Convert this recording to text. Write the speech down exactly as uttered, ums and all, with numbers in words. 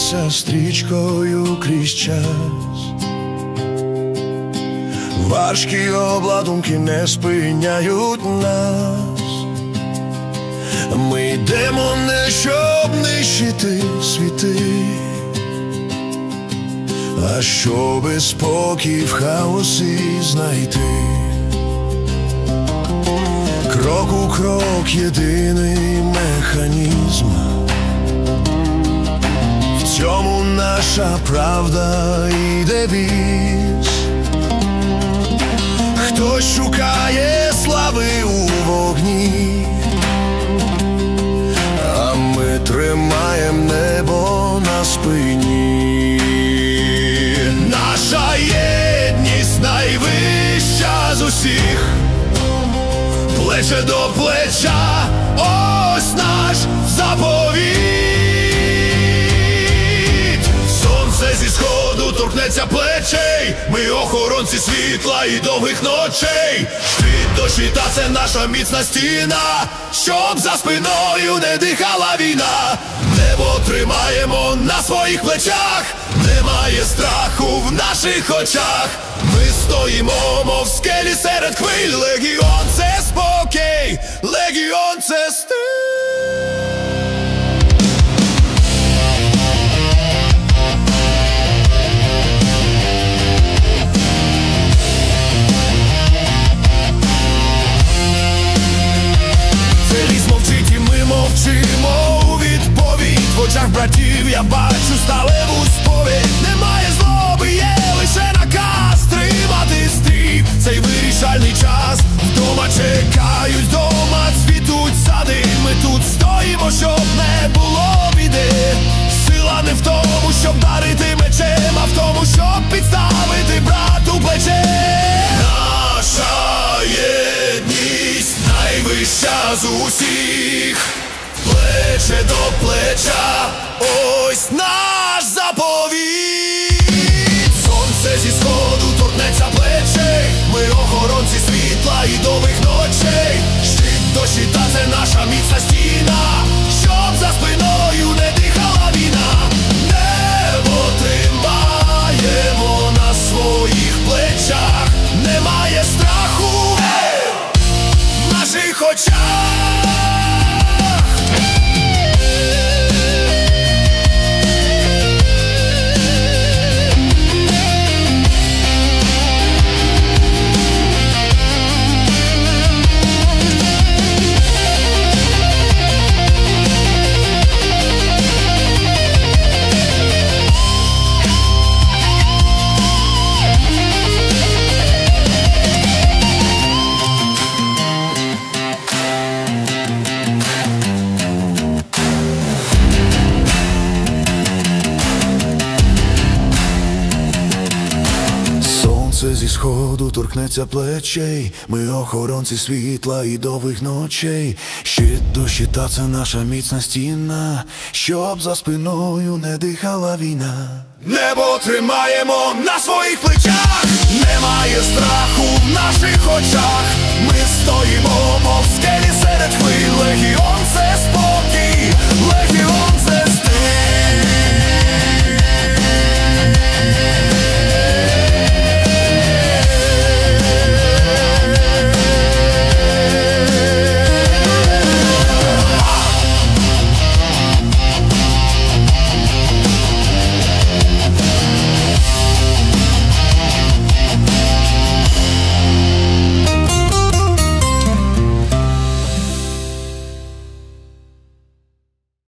лється стрічкою крізь час. Важкі обладунки не спиняють нас. Ми йдемо не щоб нищити світи, а щоби спокій в хаосі знайти. Крок у крок єдиний механізм, в цьому наша правда і девіз. Хтось шукає слави у вогні, а ми тримаєм небо на спині. Наша єдність найвища з усіх, плече до плеча, ось наш заповіт. Сонце зі сходу торкнеться плечей, ми охоронці світла і довгих ночей. Щит до щита — це наша міцна стіна, щоб за спиною не дихала війна. Небо тримаємо на своїх плечах, немає страху в наших очах. Ми стоїмо, мов скелі серед хвиль. Легіон — це спокій, легіон — це стиль. Мовчимо у відповідь, в очах братів я бачу сталеву сповідь. Немає злоби, є лише наказ тримати стрій. Цей вирішальний час, вдома чекають, вдома цвітуть сади. Ми тут стоїмо, щоб не було біди. Сила не в тому, щоб дарити мечем, а в тому, щоб підставити брату плече. Наша єдність найвища з усіх, плече до плеча, ось наш заповіт. Сонце зі сходу торкнеться плечей, ми охоронці світла і довгих ночей. Щит до щита — це наша міцна стіна, щоб за спиною не дихала війна. Небо тримаємо на своїх плечах, немає страху в наших очах. Сонце зі сходу торкнеться плечей, ми охоронці світла і довгих ночей. Щит до щита — це наша міцна стіна, щоб за спиною не дихала війна. Небо тримаємо на своїх плечах, немає страху в наших очах.